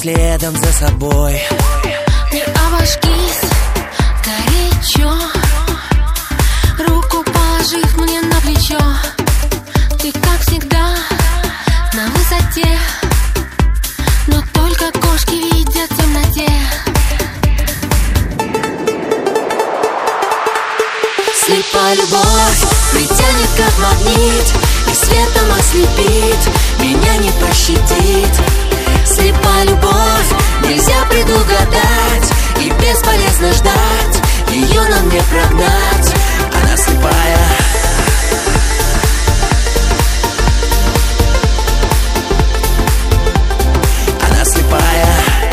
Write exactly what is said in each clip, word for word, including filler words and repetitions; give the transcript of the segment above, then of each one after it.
следом за собой. Не обожгись, горячо, руку положив мне на плечо. Ты, как всегда, на высоте, но только кошки видят в темноте. Слепая любовь притянет как магнит и светом ослепит, меня не пощадит. Слепая любовь нельзя предугадать, и бесполезно ждать, ее нам не прогнать. Она слепая. Она слепая.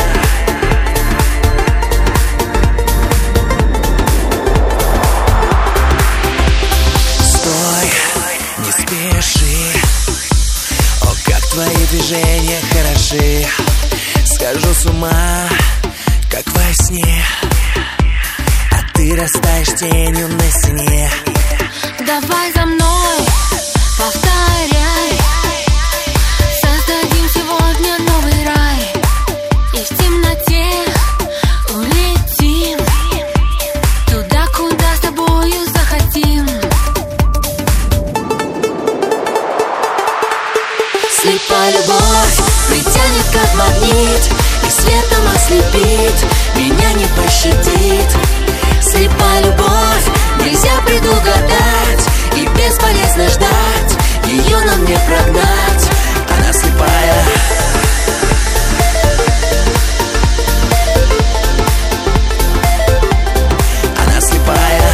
Стой, не спеши. О, как твои движения хороши. Схожу с ума, как во сне, а ты растаешь тенью на стене. Давай за мной, повторяй, создадим сегодня новый рай, и в темноте улетим туда, куда с тобою захотим. Слепая любовь притянет как магнит и светом ослепит, меня не пощадит. Слепая любовь нельзя предугадать, и бесполезно ждать, ее нам не прогнать. Она слепая. Она слепая.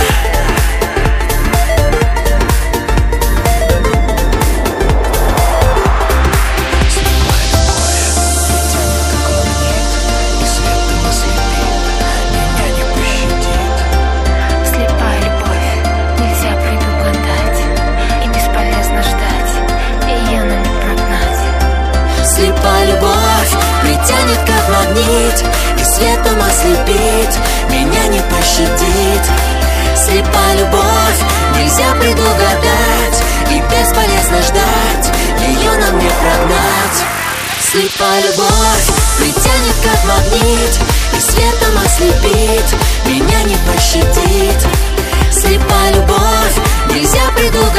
Слепая любовь притянет как магнит и светом ослепит, меня не пощадит. Слепая любовь нельзя предугадать, и бесполезно ждать, ее нам не прогнать. Слепая любовь притянет как магнит и светом ослепит, меня не пощадит. Слепая любовь нельзя предугадать,